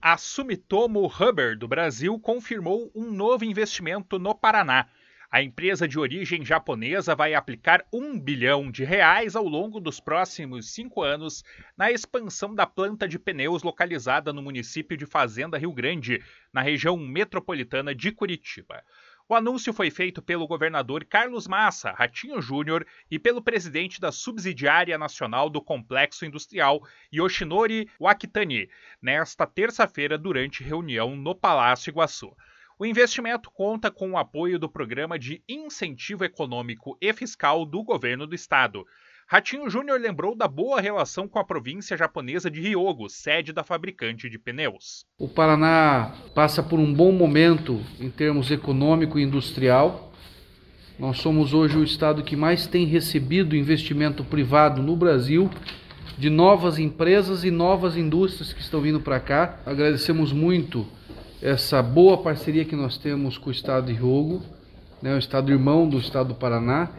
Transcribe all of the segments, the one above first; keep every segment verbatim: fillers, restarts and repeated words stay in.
A Sumitomo Rubber do Brasil confirmou um novo investimento no Paraná. A empresa de origem japonesa vai aplicar um bilhão de reais ao longo dos próximos cinco anos na expansão da planta de pneus localizada no município de Fazenda Rio Grande, na região metropolitana de Curitiba. O anúncio foi feito pelo governador Carlos Massa, Ratinho Júnior, e pelo presidente da subsidiária nacional do Complexo Industrial, Yoshinori Wakitani, nesta terça-feira durante reunião no Palácio Iguaçu. O investimento conta com o apoio do Programa de Incentivo Econômico e Fiscal do Governo do Estado. Ratinho Júnior lembrou da boa relação com a província japonesa de Hyogo, sede da fabricante de pneus. O Paraná passa por um bom momento em termos econômico e industrial. Nós somos hoje o estado que mais tem recebido investimento privado no Brasil, de novas empresas e novas indústrias que estão vindo para cá. Agradecemos muito essa boa parceria que nós temos com o estado de Hyogo, né, o estado irmão do estado do Paraná,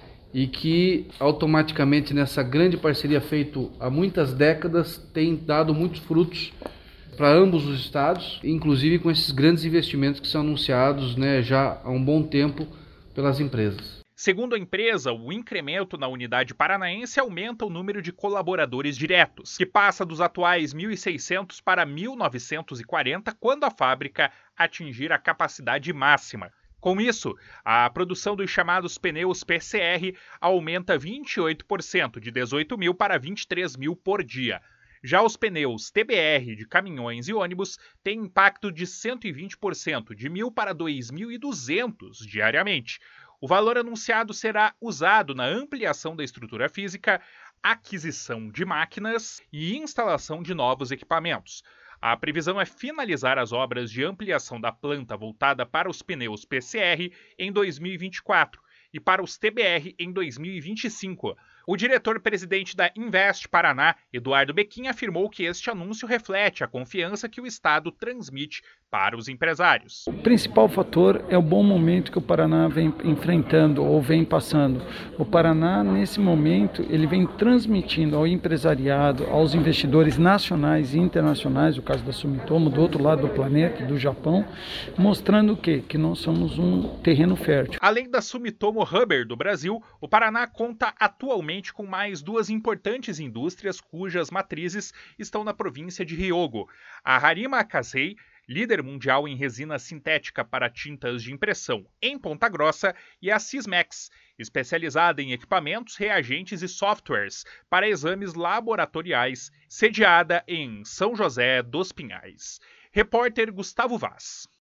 e que automaticamente nessa grande parceria feita há muitas décadas tem dado muitos frutos para ambos os estados, inclusive com esses grandes investimentos que são anunciados, né, já há um bom tempo pelas empresas. Segundo a empresa, o incremento na unidade paranaense aumenta o número de colaboradores diretos, que passa dos atuais mil e seiscentos para mil novecentos e quarenta quando a fábrica atingir a capacidade máxima. Com isso, a produção dos chamados pneus P C R aumenta vinte e oito por cento, de dezoito mil para vinte e três mil por dia. Já os pneus T B R de caminhões e ônibus têm impacto de cento e vinte por cento, de mil para dois mil e duzentos diariamente. O valor anunciado será usado na ampliação da estrutura física, aquisição de máquinas e instalação de novos equipamentos. A previsão é finalizar as obras de ampliação da planta voltada para os pneus P C R em dois mil e vinte e quatro e para os T B R em dois mil e vinte e cinco. O diretor-presidente da Invest Paraná, Eduardo Bequim, afirmou que este anúncio reflete a confiança que o Estado transmite para os empresários. O principal fator é o bom momento que o Paraná vem enfrentando ou vem passando. O Paraná, nesse momento, ele vem transmitindo ao empresariado, aos investidores nacionais e internacionais, o caso da Sumitomo, do outro lado do planeta, do Japão, mostrando o quê? Que nós somos um terreno fértil. Além da Sumitomo Rubber do Brasil, o Paraná conta atualmente com mais duas importantes indústrias cujas matrizes estão na província de Hyogo. A Harima Kasei, líder mundial em resina sintética para tintas de impressão em Ponta Grossa, e a Sysmex, especializada em equipamentos, reagentes e softwares para exames laboratoriais, sediada em São José dos Pinhais. Repórter Gustavo Vaz.